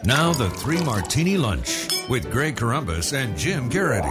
Now the Three Martini Lunch with Greg Corombos and Jim Garrity.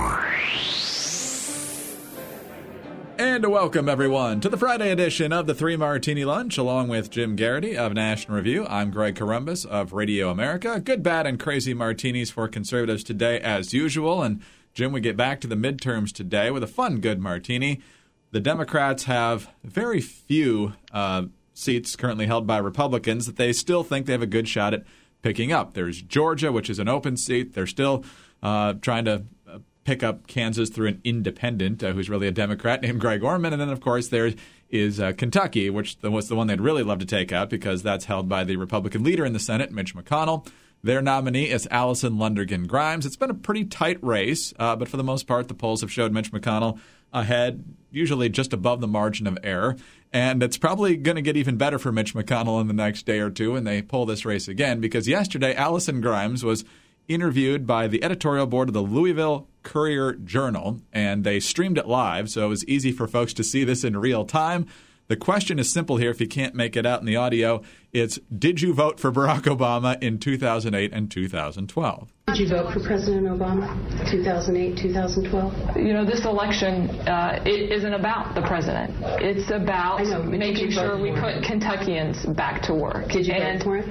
And welcome, everyone, to the Friday edition of the Three Martini Lunch, along with Jim Garrity of National Review. I'm Greg Corombos of Radio America. Good, bad, and crazy martinis for conservatives today, as usual. And, Jim, we get back to the midterms today with a fun, good martini. The Democrats have very few seats currently held by Republicans that they still think they have a good shot at picking up. There's Georgia, which is an open seat. They're still trying to pick up Kansas through an independent who's really a Democrat named Greg Orman. And then, of course, there is Kentucky, which was the one they'd really love to take out because that's held by the Republican leader in the Senate, Mitch McConnell. Their nominee is Allison Lundergan Grimes. It's been a pretty tight race, but for the most part, the polls have showed Mitch McConnell ahead, usually just above the margin of error. And it's probably going to get even better for Mitch McConnell in the next day or two when they pull this race again, because yesterday Allison Grimes was interviewed by the editorial board of the Louisville Courier-Journal, and they streamed it live, so it was easy for folks to see this in real time. The question is simple here, if you can't make it out in the audio. It's, did you vote for Barack Obama in 2008 and 2012? Did you vote for President Obama, 2008, 2012? You know, this election it isn't about the president. It's about making sure we put Kentuckians back to work. Did you vote for it?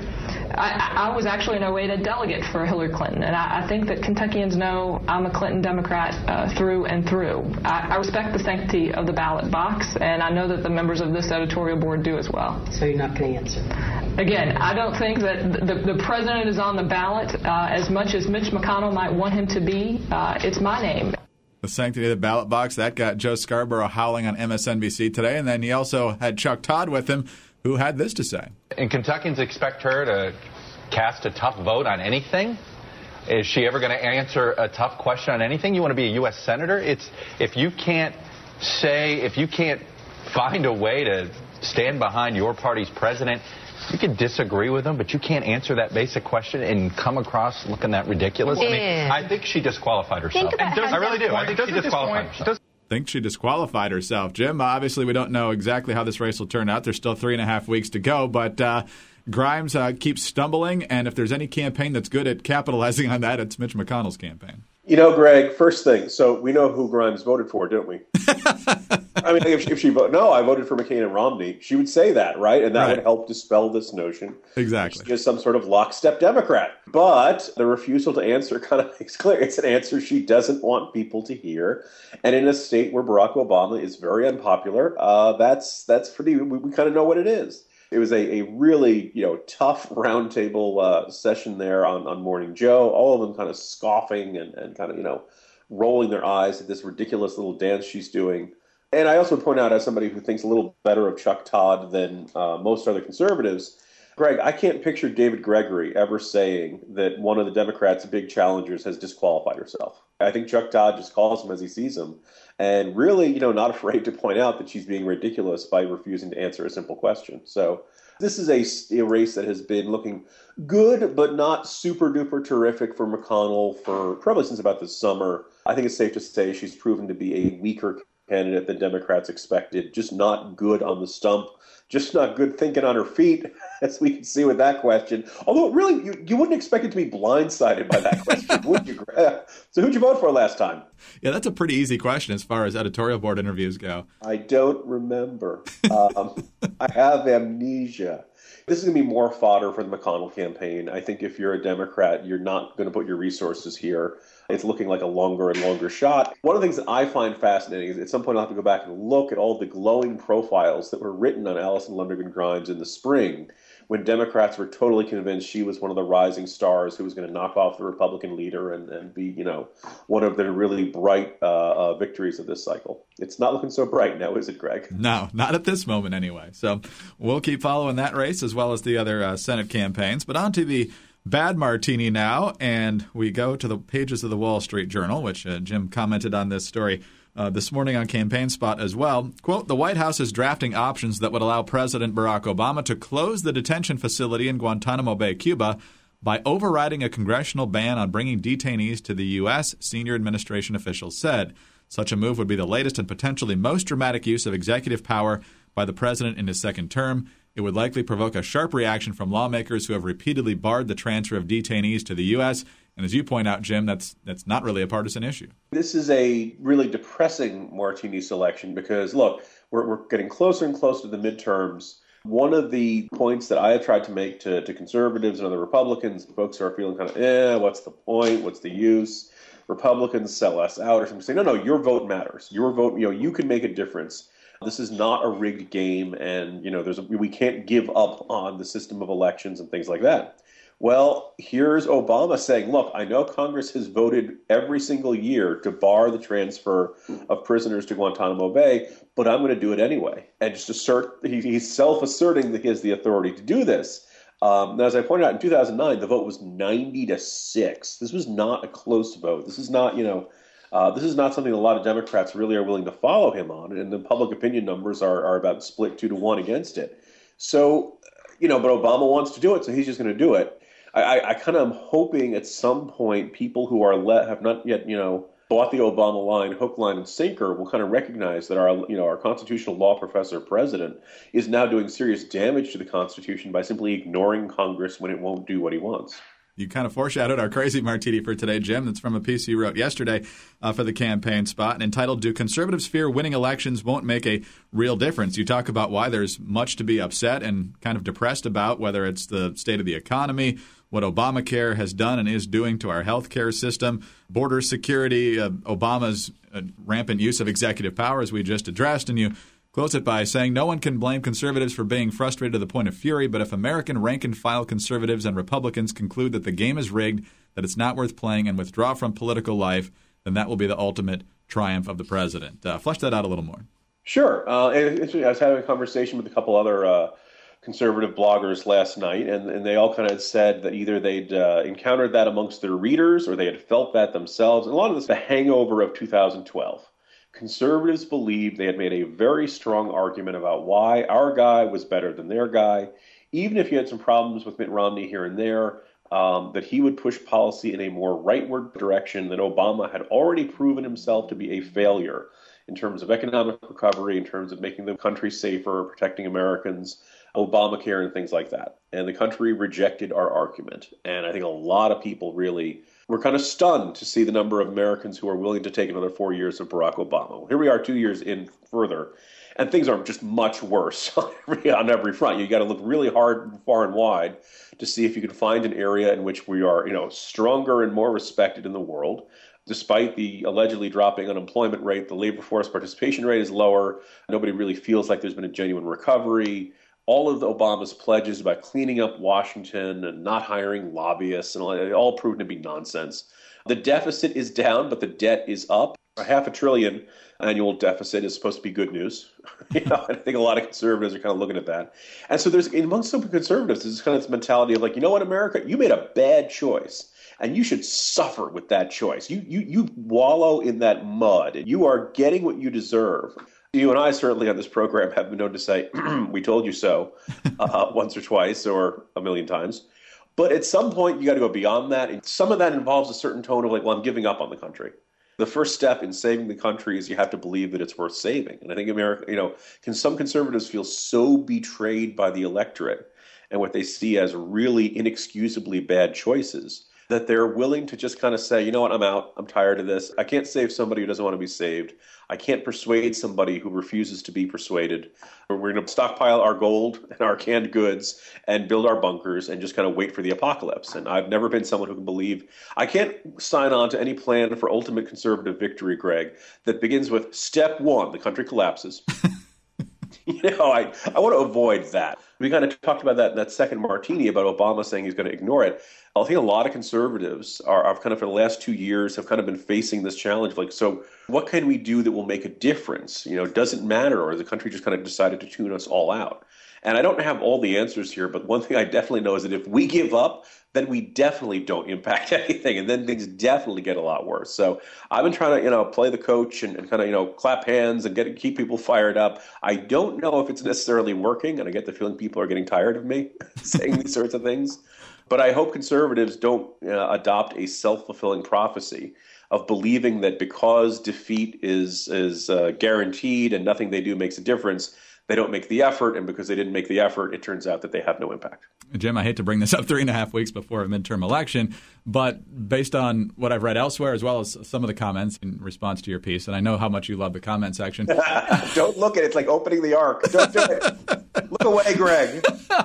I was actually an 08 delegate for Hillary Clinton, and I think that Kentuckians know I'm a Clinton Democrat through and through. I respect the sanctity of the ballot box, and I know that the members of this editorial board do as well. So you're not going to answer? Again, I don't think that the president is on the ballot as much as Mitch McConnell might want him to be. It's my name. The sanctity of the ballot box, that got Joe Scarborough howling on MSNBC today, and then he also had Chuck Todd with him, who had this to say. And Kentuckians expect her to cast a tough vote on anything? Is she ever going to answer a tough question on anything? You want to be a U.S. senator? If you can't find a way to stand behind your party's president, you can disagree with him, but you can't answer that basic question and come across looking that ridiculous. Yeah. I mean, I think she disqualified herself. I really do. I think she disqualified herself. Think she disqualified herself. Jim, obviously we don't know exactly how this race will turn out. There's still 3.5 weeks to go, but Grimes keeps stumbling, and if there's any campaign that's good at capitalizing on that, it's Mitch McConnell's campaign. You know, Greg, first thing, so we know who Grimes voted for, don't we? I mean, if she voted, no, I voted for McCain and Romney, she would say that, right? And that would help dispel this notion. Exactly. She's just some sort of lockstep Democrat. But the refusal to answer kind of makes clear it's an answer she doesn't want people to hear. And in a state where Barack Obama is very unpopular, that's pretty, we kind of know what it is. It was a really, tough roundtable session there on Morning Joe, all of them kind of scoffing and kind of, rolling their eyes at this ridiculous little dance she's doing. And I also point out, as somebody who thinks a little better of Chuck Todd than most other conservatives, Greg, I can't picture David Gregory ever saying that one of the Democrats' big challengers has disqualified herself. I think Chuck Todd just calls him as he sees him, and really, not afraid to point out that she's being ridiculous by refusing to answer a simple question. So this is a race that has been looking good, but not super duper terrific for McConnell for probably since about the summer. I think it's safe to say she's proven to be a weaker candidate than Democrats expected, just not good on the stump, just not good thinking on her feet, as we can see with that question. Although, really, you wouldn't expect it to be blindsided by that question, would you? So who'd you vote for last time? Yeah, that's a pretty easy question as far as editorial board interviews go. I don't remember. I have amnesia. This is going to be more fodder for the McConnell campaign. I think if you're a Democrat, you're not going to put your resources here. It's looking like a longer and longer shot. One of the things that I find fascinating is at some point I'll have to go back and look at all the glowing profiles that were written on Allison Lundergan Grimes in the spring when Democrats were totally convinced she was one of the rising stars who was going to knock off the Republican leader and be, one of the really bright victories of this cycle. It's not looking so bright now, is it, Greg? No, not at this moment anyway. So we'll keep following that race as well as the other Senate campaigns. But on to the bad martini now, and we go to the pages of the Wall Street Journal, which Jim commented on this story this morning on Campaign Spot as well. Quote, the White House is drafting options that would allow President Barack Obama to close the detention facility in Guantanamo Bay, Cuba, by overriding a congressional ban on bringing detainees to the U.S., senior administration officials said. Such a move would be the latest and potentially most dramatic use of executive power by the president in his second term. It would likely provoke a sharp reaction from lawmakers who have repeatedly barred the transfer of detainees to the U.S., and as you point out, Jim, that's not really a partisan issue. This is a really depressing martini selection because, look, we're getting closer and closer to the midterms. One of the points that I have tried to make to conservatives and other Republicans, folks are feeling kind of, what's the point? What's the use? Republicans sell us out or something. Say, no, your vote matters. Your vote, you can make a difference. This is not a rigged game, and we can't give up on the system of elections and things like that. Well, here's Obama saying, look, I know Congress has voted every single year to bar the transfer of prisoners to Guantanamo Bay, but I'm going to do it anyway. And just he's self-asserting that he has the authority to do this. Now, as I pointed out, in 2009, the vote was 90-6. This was not a close vote. This is not, this is not something a lot of Democrats really are willing to follow him on. And the public opinion numbers are about split 2-1 against it. So, but Obama wants to do it, so he's just going to do it. I kind of am hoping at some point people who have not yet, bought the Obama line, hook, line, and sinker will kind of recognize that our constitutional law professor president is now doing serious damage to the Constitution by simply ignoring Congress when it won't do what he wants. You kind of foreshadowed our crazy martini for today, Jim. That's from a piece you wrote yesterday for the Campaign Spot, and entitled, "Do Conservatives Fear Winning Elections Won't Make a Real Difference?" You talk about why there's much to be upset and kind of depressed about, whether it's the state of the economy, what Obamacare has done and is doing to our health care system, border security, Obama's rampant use of executive power, as we just addressed, and you close it by saying, "No one can blame conservatives for being frustrated to the point of fury, but if American rank-and-file conservatives and Republicans conclude that the game is rigged, that it's not worth playing, and withdraw from political life, then that will be the ultimate triumph of the president." Flesh that out a little more. Sure. I was having a conversation with a couple other conservative bloggers last night, and they all kind of said that either they'd encountered that amongst their readers or they had felt that themselves. And a lot of this, the hangover of 2012. Conservatives believed they had made a very strong argument about why our guy was better than their guy, even if you had some problems with Mitt Romney here and there, that he would push policy in a more rightward direction, that Obama had already proven himself to be a failure in terms of economic recovery, in terms of making the country safer, protecting Americans, Obamacare, and things like that. And the country rejected our argument. And I think a lot of people really were kind of stunned to see the number of Americans who are willing to take another 4 years of Barack Obama. Well, here we are 2 years in further, and things are just much worse on every front. You got to look really hard, far and wide to see if you can find an area in which we are, stronger and more respected in the world. Despite the allegedly dropping unemployment rate, the labor force participation rate is lower. Nobody really feels like there's been a genuine recovery. All of Obama's pledges about cleaning up Washington and not hiring lobbyists and all proven to be nonsense. The deficit is down, but the debt is up. A $500 billion annual deficit is supposed to be good news. I think a lot of conservatives are kind of looking at that. And so there's, amongst some conservatives, there's kind of this mentality of like, you know what, America, you made a bad choice. And you should suffer with that choice. You wallow in that mud. You are getting what you deserve. You and I certainly on this program have been known to say, we told you so, once or twice or a million times. But at some point, you got to go beyond that. And some of that involves a certain tone of like, well, I'm giving up on the country. The first step in saving the country is you have to believe that it's worth saving. And I think America, some conservatives feel so betrayed by the electorate and what they see as really inexcusably bad choices that they're willing to just kind of say, you know what, I'm out. I'm tired of this. I can't save somebody who doesn't want to be saved. I can't persuade somebody who refuses to be persuaded. We're going to stockpile our gold and our canned goods and build our bunkers and just kind of wait for the apocalypse. And I've never been someone who can believe I can't sign on to any plan for ultimate conservative victory, Greg, that begins with step one, the country collapses. I want to avoid that. We kind of talked about that in that second martini about Obama saying he's going to ignore it. I think a lot of conservatives are kind of for the last 2 years have kind of been facing this challenge. Like, so what can we do that will make a difference? Does it matter? Or the country just kind of decided to tune us all out? And I don't have all the answers here, but one thing I definitely know is that if we give up, then we definitely don't impact anything. And then things definitely get a lot worse. So I've been trying to, play the coach and kind of, clap hands and keep people fired up. I don't know if it's necessarily working. And I get the feeling people are getting tired of me saying these sorts of things. But I hope conservatives don't adopt a self-fulfilling prophecy of believing that because defeat is guaranteed and nothing they do makes a difference, they don't make the effort, and because they didn't make the effort, it turns out that they have no impact. Jim, I hate to bring this up 3.5 weeks before a midterm election, but based on what I've read elsewhere, as well as some of the comments in response to your piece, and I know how much you love the comment section. Don't look at it. It's like opening the Ark. Don't do it. Look away, Greg.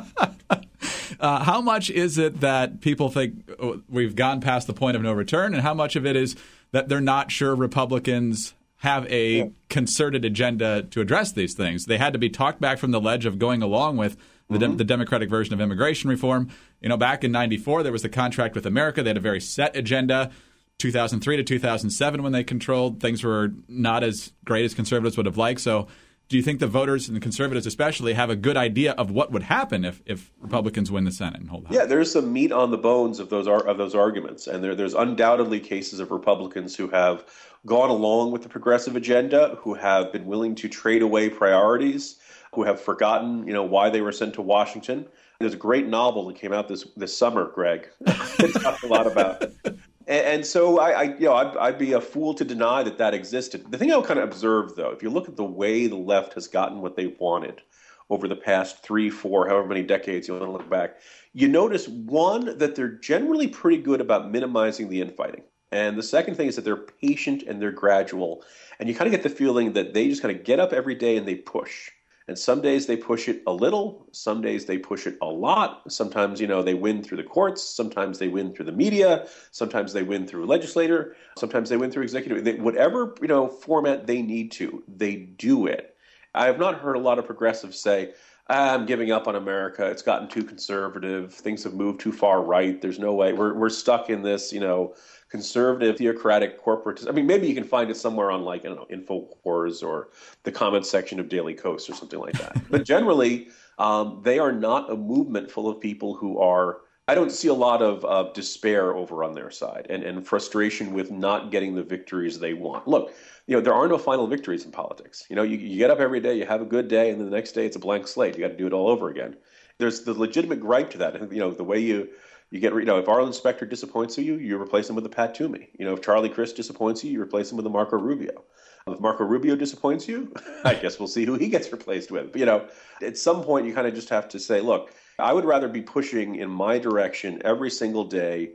How much is it that people think we've gone past the point of no return, and how much of it is that they're not sure Republicans have a concerted agenda to address these things? They had to be talked back from the ledge of going along with the Democratic version of immigration reform. Back in 94, there was the Contract with America. They had a very set agenda. 2003 to 2007, when they controlled, things were not as great as conservatives would have liked. So do you think the voters and the conservatives especially have a good idea of what would happen if Republicans win the Senate and hold the House? Yeah, there's some meat on the bones of those arguments. And there's undoubtedly cases of Republicans who have gone along with the progressive agenda, who have been willing to trade away priorities, who have forgotten, why they were sent to Washington. There's a great novel that came out this summer, Greg. It talked a lot about it. And so I'd be a fool to deny that existed. The thing I would kind of observe, though, if you look at the way the left has gotten what they wanted over the past 3, 4, however many decades you want to look back, you notice, one, that they're generally pretty good about minimizing the infighting. And the second thing is that they're patient and they're gradual. And you kind of get the feeling that they just kind of get up every day and they push. And some days they push it a little. Some days they push it a lot. Sometimes, they win through the courts. Sometimes they win through the media. Sometimes they win through a legislator. Sometimes they win through executive. Whatever, format they need to, they do it. I have not heard a lot of progressives say, I'm giving up on America. It's gotten too conservative. Things have moved too far right. There's no way. We're stuck in this, conservative, theocratic, corporate. I mean, maybe you can find it somewhere on InfoWars or the comments section of Daily Kos or something like that. But generally, they are not a movement full of people who are. I don't see a lot of despair over on their side and frustration with not getting the victories they want. Look, there are no final victories in politics. You get up every day, you have a good day, and then the next day it's a blank slate. You got to do it all over again. There's the legitimate gripe to that. The way you get, if Arlen Specter disappoints you replace him with a Pat Toomey. If Charlie Crist disappoints you replace him with a Marco Rubio. If Marco Rubio disappoints you, I guess we'll see who he gets replaced with. But, at some point you kind of just have to say, look, I would rather be pushing in my direction every single day,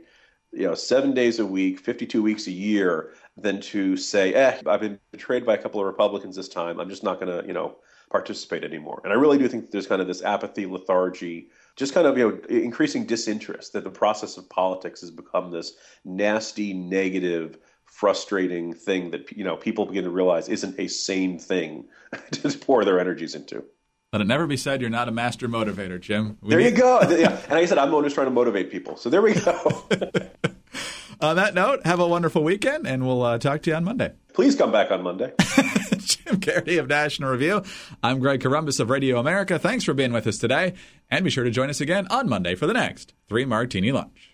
7 days a week, 52 weeks a year, than to say, I've been betrayed by a couple of Republicans this time. I'm just not going to, participate anymore. And I really do think there's kind of this apathy, lethargy, just kind of, increasing disinterest, that the process of politics has become this nasty, negative, frustrating thing that, people begin to realize isn't a sane thing to pour their energies into. Let it never be said you're not a master motivator, Jim. You go. Yeah. And like I said, I'm always trying to motivate people. So there we go. On that note, have a wonderful weekend, and we'll talk to you on Monday. Please come back on Monday. Jim Geraghty of National Review. I'm Greg Corombos of Radio America. Thanks for being with us today, and be sure to join us again on Monday for the next 3 Martini Lunch.